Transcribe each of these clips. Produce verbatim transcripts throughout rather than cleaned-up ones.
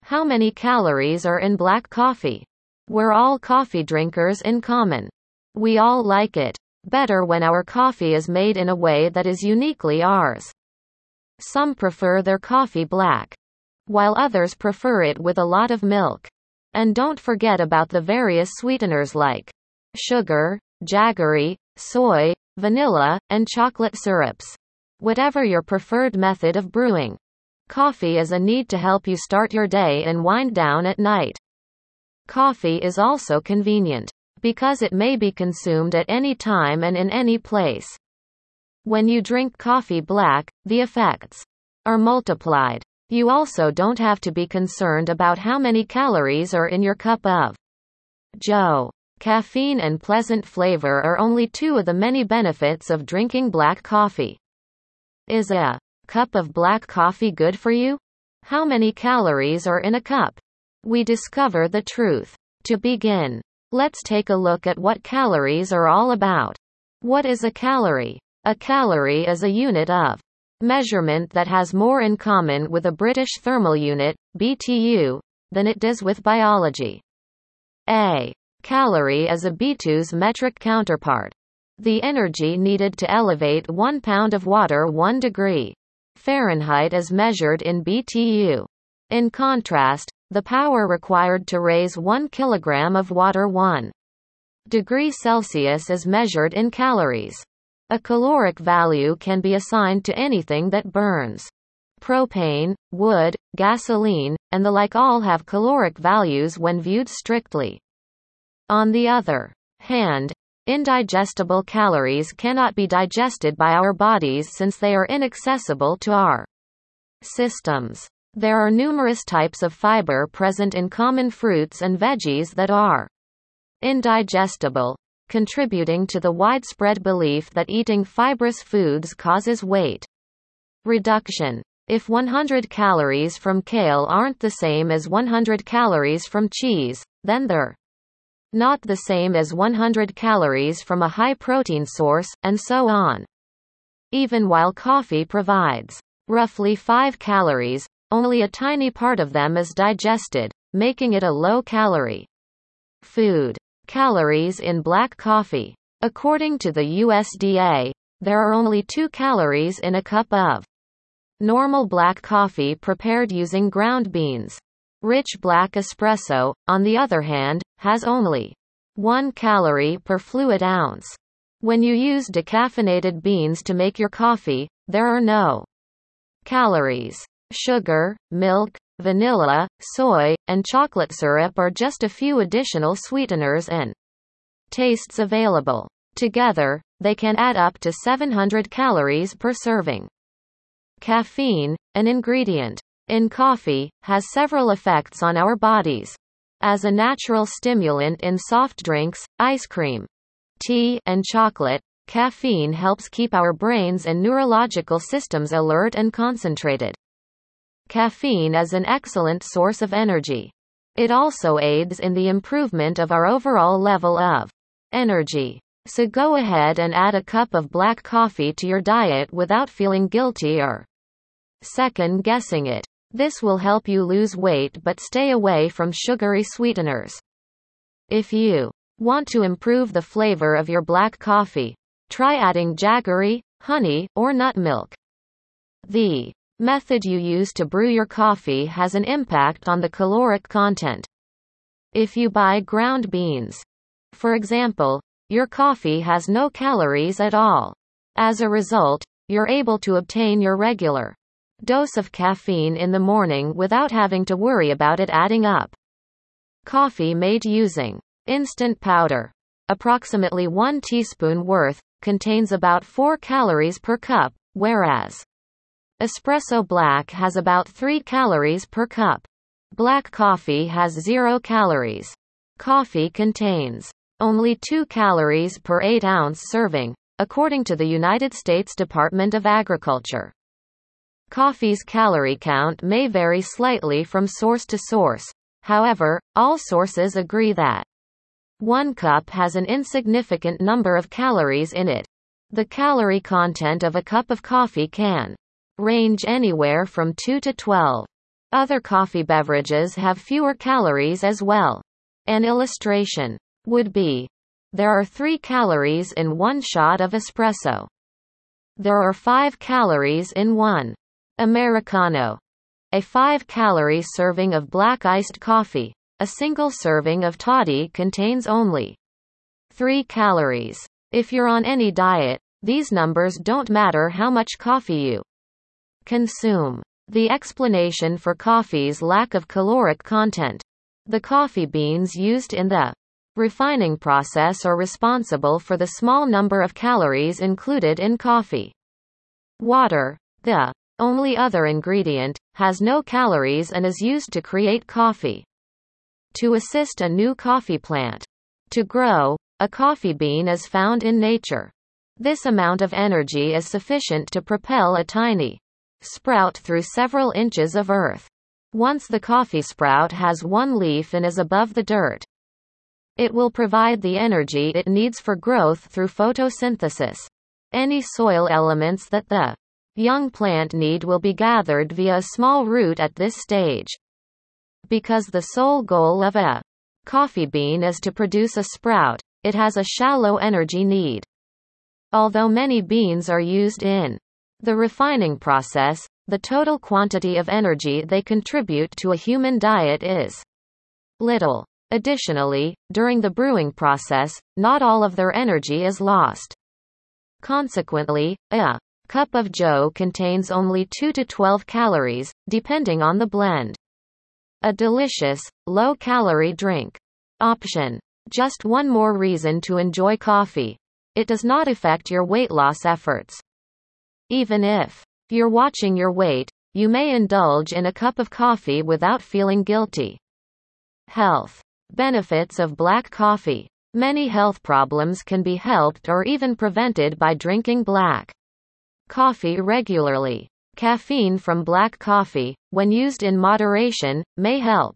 How many calories are in black coffee? We're all coffee drinkers in common. We all like it better when our coffee is made in a way that is uniquely ours. Some prefer their coffee black, while others prefer it with a lot of milk. And don't forget about the various sweeteners like sugar, jaggery, soy, vanilla, and chocolate syrups. Whatever your preferred method of brewing coffee is a need to help you start your day and wind down at night. Coffee is also convenient because it may be consumed at any time and in any place. When you drink coffee black, the effects are multiplied. You also don't have to be concerned about how many calories are in your cup of joe. Caffeine and pleasant flavor are only two of the many benefits of drinking black coffee. Is a cup of black coffee good for you? How many calories are in a cup? We discover the truth. To begin, let's take a look at what calories are all about. What is a calorie? A calorie is a unit of measurement that has more in common with a British thermal unit, B T U, than it does with biology. A calorie is a B T U's metric counterpart. The energy needed to elevate one pound of water one degree Fahrenheit is measured in B T U. In contrast, the power required to raise one kilogram of water one degree Celsius is measured in calories. A caloric value can be assigned to anything that burns. Propane, wood, gasoline, and the like all have caloric values when viewed strictly. On the other hand, indigestible calories cannot be digested by our bodies since they are inaccessible to our systems. There are numerous types of fiber present in common fruits and veggies that are indigestible, contributing to the widespread belief that eating fibrous foods causes weight reduction. If one hundred calories from kale aren't the same as one hundred calories from cheese, then they're not the same as one hundred calories from a high-protein source, and so on. Even while coffee provides roughly five calories, only a tiny part of them is digested, making it a low-calorie food. Calories in black coffee. According to the U S D A, there are only two calories in a cup of normal black coffee prepared using ground beans. Rich black espresso, on the other hand, has only one calorie per fluid ounce. When you use decaffeinated beans to make your coffee, there are no calories. Sugar, milk, vanilla, soy, and chocolate syrup are just a few additional sweeteners and tastes available. Together, they can add up to seven hundred calories per serving. Caffeine, an ingredient in coffee, has several effects on our bodies. As a natural stimulant in soft drinks, ice cream, tea, and chocolate, caffeine helps keep our brains and neurological systems alert and concentrated. Caffeine is an excellent source of energy. It also aids in the improvement of our overall level of energy. So go ahead and add a cup of black coffee to your diet without feeling guilty or second guessing it. This will help you lose weight but stay away from sugary sweeteners. If you want to improve the flavor of your black coffee, try adding jaggery, honey, or nut milk. The method you use to brew your coffee has an impact on the caloric content. If you buy ground beans, for example, your coffee has no calories at all. As a result, you're able to obtain your regular dose of caffeine in the morning without having to worry about it adding up. Coffee made using instant powder, approximately one teaspoon worth, contains about four calories per cup, whereas espresso black has about three calories per cup. Black coffee has zero calories. Coffee contains only two calories per eight ounce serving, according to the United States Department of Agriculture. Coffee's calorie count may vary slightly from source to source. However, all sources agree that one cup has an insignificant number of calories in it. The calorie content of a cup of coffee can range anywhere from two to twelve. Other coffee beverages have fewer calories as well. An illustration would be: there are three calories in one shot of espresso. There are five calories in one Americano. A five calorie serving of black iced coffee. A single serving of toddy contains only three calories. If you're on any diet, these numbers don't matter how much coffee you consume. The explanation for coffee's lack of caloric content. The coffee beans used in the refining process are responsible for the small number of calories included in coffee. Water, the only other ingredient, has no calories and is used to create coffee. To assist a new coffee plant to grow, a coffee bean is found in nature. This amount of energy is sufficient to propel a tiny sprout through several inches of earth. Once the coffee sprout has one leaf and is above the dirt, it will provide the energy it needs for growth through photosynthesis. Any soil elements that the young plant need will be gathered via a small root at this stage. Because the sole goal of a coffee bean is to produce a sprout, it has a shallow energy need. Although many beans are used in the refining process, the total quantity of energy they contribute to a human diet is little. Additionally, during the brewing process, not all of their energy is lost. Consequently, a cup of joe contains only two to twelve calories, depending on the blend. A delicious, low-calorie drink option. Just one more reason to enjoy coffee. It does not affect your weight loss efforts. Even if you're watching your weight, you may indulge in a cup of coffee without feeling guilty. Health benefits of black coffee. Many health problems can be helped or even prevented by drinking black coffee regularly. Caffeine from black coffee, when used in moderation, may help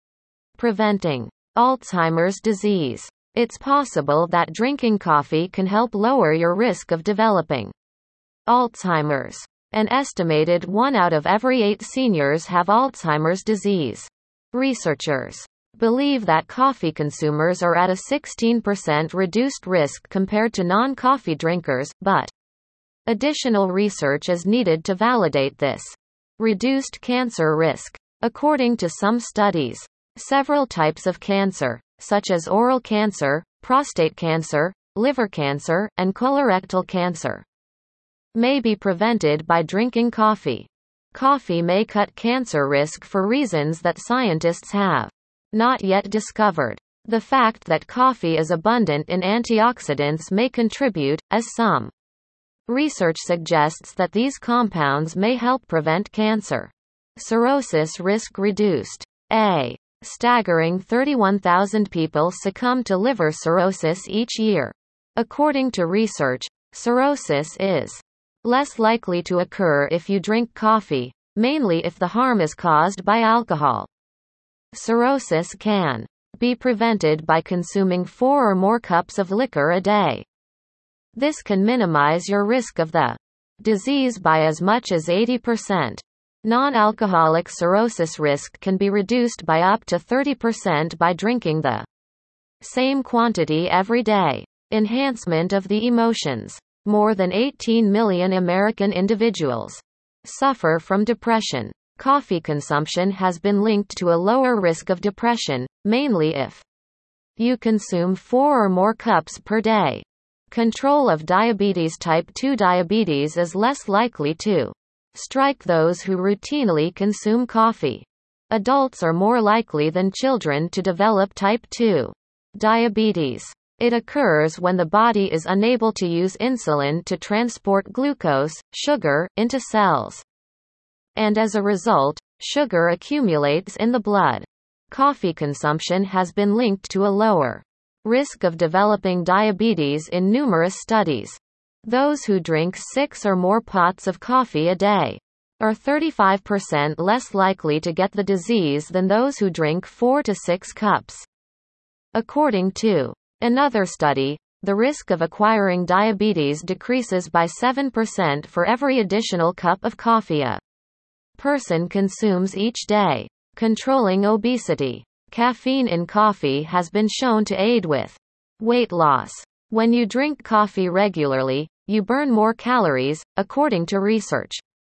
preventing Alzheimer's disease. It's possible that drinking coffee can help lower your risk of developing Alzheimer's. An estimated one out of every eight seniors have Alzheimer's disease. Researchers believe that coffee consumers are at a sixteen percent reduced risk compared to non-coffee drinkers, but additional research is needed to validate this reduced cancer risk. According to some studies, several types of cancer, such as oral cancer, prostate cancer, liver cancer, and colorectal cancer, may be prevented by drinking coffee. Coffee may cut cancer risk for reasons that scientists have not yet discovered. The fact that coffee is abundant in antioxidants may contribute, as some research suggests that these compounds may help prevent cancer. Cirrhosis risk reduced. A staggering thirty-one thousand people succumb to liver cirrhosis each year. According to research, cirrhosis is less likely to occur if you drink coffee, mainly if the harm is caused by alcohol. Cirrhosis can be prevented by consuming four or more cups of liquor a day. This can minimize your risk of the disease by as much as eighty percent. Non-alcoholic cirrhosis risk can be reduced by up to thirty percent by drinking the same quantity every day. Enhancement of the emotions. More than eighteen million American individuals suffer from depression. Coffee consumption has been linked to a lower risk of depression, mainly if you consume four or more cups per day. Control of diabetes. Type two diabetes is less likely to strike those who routinely consume coffee. Adults are more likely than children to develop type two diabetes. It occurs when the body is unable to use insulin to transport glucose, sugar, into cells. And as a result, sugar accumulates in the blood. Coffee consumption has been linked to a lower risk of developing diabetes in numerous studies. Those who drink six or more pots of coffee a day are thirty-five percent less likely to get the disease than those who drink four to six cups. According to another study, the risk of acquiring diabetes decreases by seven percent for every additional cup of coffee a person consumes each day. Controlling obesity. Caffeine in coffee has been shown to aid with weight loss. When you drink coffee regularly, you burn more calories, according to research.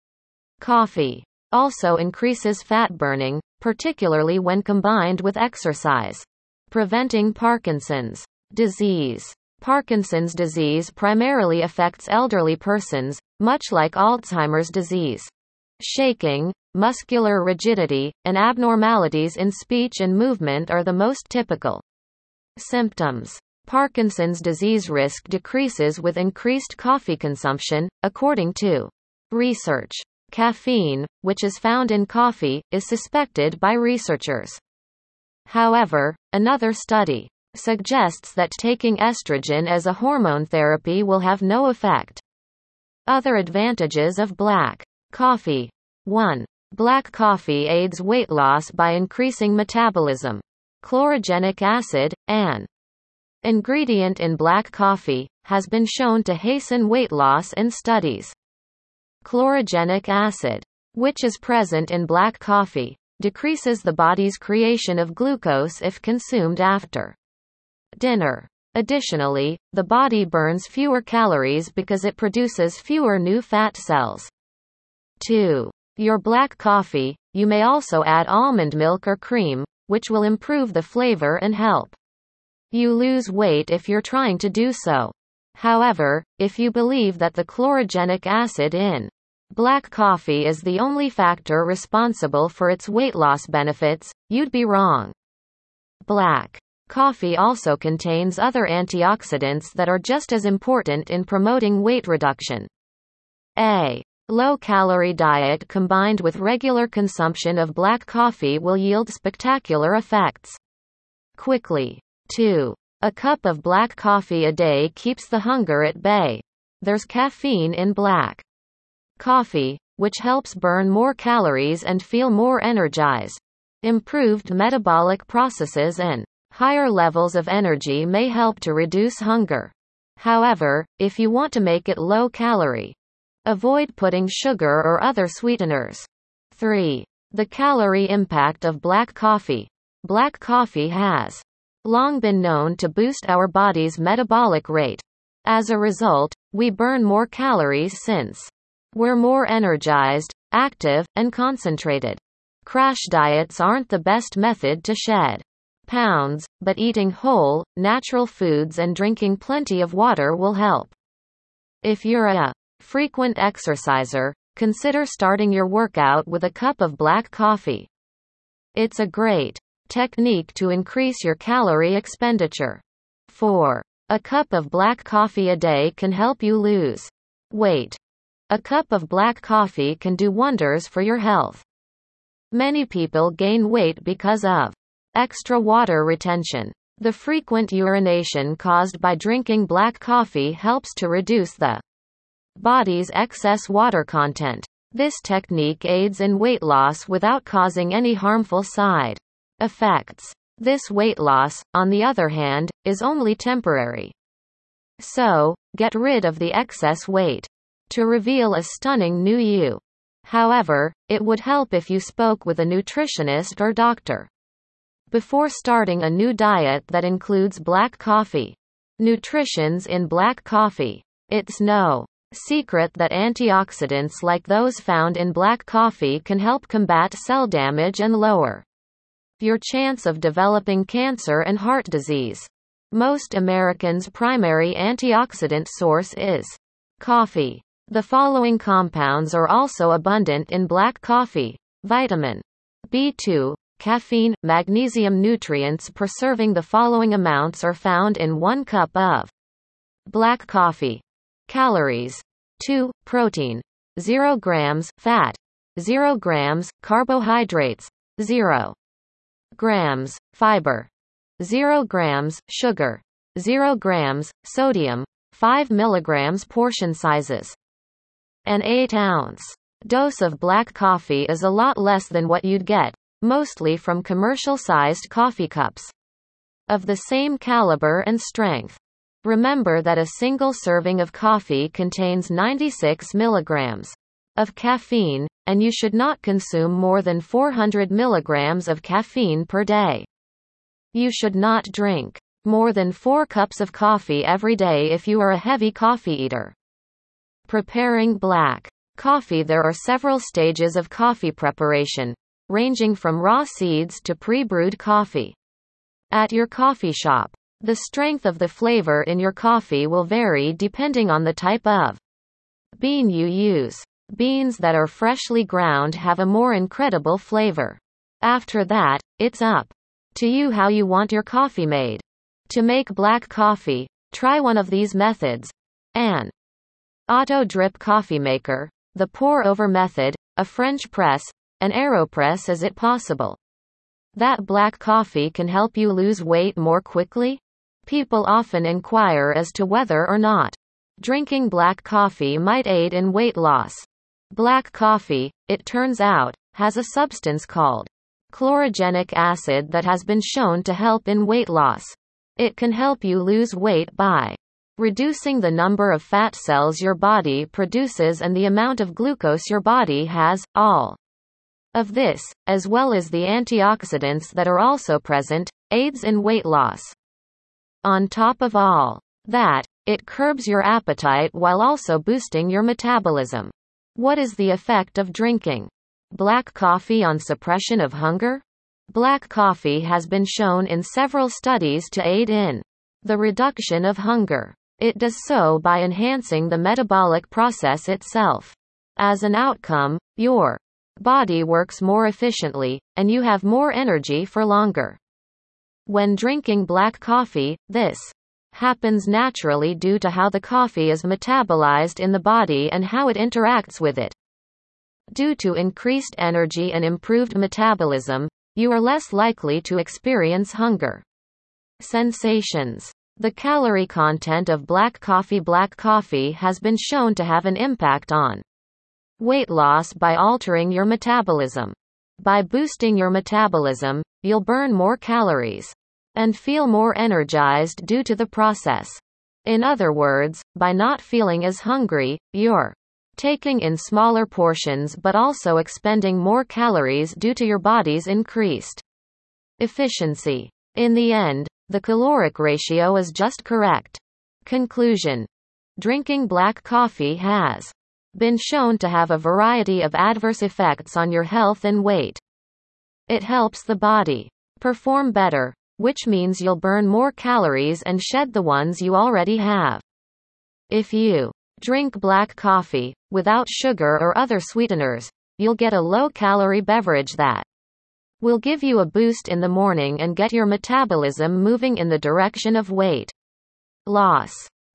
Coffee also increases fat burning, particularly when combined with exercise. Preventing Parkinson's disease. Parkinson's disease primarily affects elderly persons, much like Alzheimer's disease. Shaking, muscular rigidity, and abnormalities in speech and movement are the most typical symptoms. Parkinson's disease risk decreases with increased coffee consumption, according to research. Caffeine, which is found in coffee, is suspected by researchers. However, another study suggests that taking estrogen as a hormone therapy will have no effect. Other advantages of black coffee. one. Black coffee aids weight loss by increasing metabolism. Chlorogenic acid, an ingredient in black coffee, has been shown to hasten weight loss in studies. Chlorogenic acid, which is present in black coffee, decreases the body's creation of glucose if consumed after dinner. Additionally, the body burns fewer calories because it produces fewer new fat cells. two. Your black coffee, you may also add almond milk or cream, which will improve the flavor and help you lose weight if you're trying to do so. However, if you believe that the chlorogenic acid in black coffee is the only factor responsible for its weight loss benefits, you'd be wrong. Black coffee also contains other antioxidants that are just as important in promoting weight reduction. A low-calorie diet combined with regular consumption of black coffee will yield spectacular effects quickly. two. A cup of black coffee a day keeps the hunger at bay. There's caffeine in black coffee, which helps burn more calories and feel more energized. Improved metabolic processes and higher levels of energy may help to reduce hunger. However, if you want to make it low-calorie, avoid putting sugar or other sweeteners. three. The calorie impact of black coffee. Black coffee has long been known to boost our body's metabolic rate. As a result, we burn more calories since we're more energized, active, and concentrated. Crash diets aren't the best method to shed pounds, but eating whole, natural foods and drinking plenty of water will help. If you're a frequent exerciser, consider starting your workout with a cup of black coffee. It's a great technique to increase your calorie expenditure. four. A cup of black coffee a day can help you lose weight. A cup of black coffee can do wonders for your health. Many people gain weight because of extra water retention. The frequent urination caused by drinking black coffee helps to reduce the body's excess water content. This technique aids in weight loss without causing any harmful side effects. This weight loss, on the other hand, is only temporary. So, get rid of the excess weight to reveal a stunning new you. However, it would help if you spoke with a nutritionist or doctor before starting a new diet that includes black coffee. Nutrition's in black coffee. It's no secret that antioxidants like those found in black coffee can help combat cell damage and lower your chance of developing cancer and heart disease. Most Americans' primary antioxidant source is coffee. The following compounds are also abundant in black coffee: vitamin B two, caffeine, magnesium. Nutrients per serving. The following amounts are found in one cup of black coffee. Calories: two. Protein: zero grams. Fat: zero grams. Carbohydrates: zero grams. Fiber: zero grams. Sugar: zero grams. Sodium: five milligrams. Portion sizes: an eight ounce dose of black coffee is a lot less than what you'd get, mostly from commercial-sized coffee cups of the same caliber and strength. Remember that a single serving of coffee contains ninety-six milligrams of caffeine, and you should not consume more than four hundred milligrams of caffeine per day. You should not drink more than four cups of coffee every day if you are a heavy coffee eater. Preparing black coffee. There are several stages of coffee preparation, ranging from raw seeds to pre-brewed coffee. At your coffee shop, the strength of the flavor in your coffee will vary depending on the type of bean you use. Beans that are freshly ground have a more incredible flavor. After that, it's up to you how you want your coffee made. To make black coffee, try one of these methods: an auto drip coffee maker, the pour over method, a French press, an AeroPress. Is it possible that black coffee can help you lose weight more quickly? People often inquire as to whether or not drinking black coffee might aid in weight loss. Black coffee, it turns out, has a substance called chlorogenic acid that has been shown to help in weight loss. It can help you lose weight by reducing the number of fat cells your body produces and the amount of glucose your body has. All of this, as well as the antioxidants that are also present, aids in weight loss. On top of all that, it curbs your appetite while also boosting your metabolism. What is the effect of drinking black coffee on suppression of hunger? Black coffee has been shown in several studies to aid in the reduction of hunger. It does so by enhancing the metabolic process itself. As an outcome, your body works more efficiently, and you have more energy for longer. When drinking black coffee, this happens naturally due to how the coffee is metabolized in the body and how it interacts with it. Due to increased energy and improved metabolism, you are less likely to experience hunger sensations. The calorie content of black coffee. Black coffee has been shown to have an impact on weight loss by altering your metabolism. By boosting your metabolism, you'll burn more calories and feel more energized due to the process. In other words, by not feeling as hungry, you're taking in smaller portions but also expending more calories due to your body's increased efficiency. In the end, the caloric ratio is just correct. Conclusion: drinking black coffee has been shown to have a variety of adverse effects on your health and weight. It helps the body perform better, which means you'll burn more calories and shed the ones you already have. If you drink black coffee without sugar or other sweeteners, you'll get a low-calorie beverage that will give you a boost in the morning and get your metabolism moving in the direction of weight loss.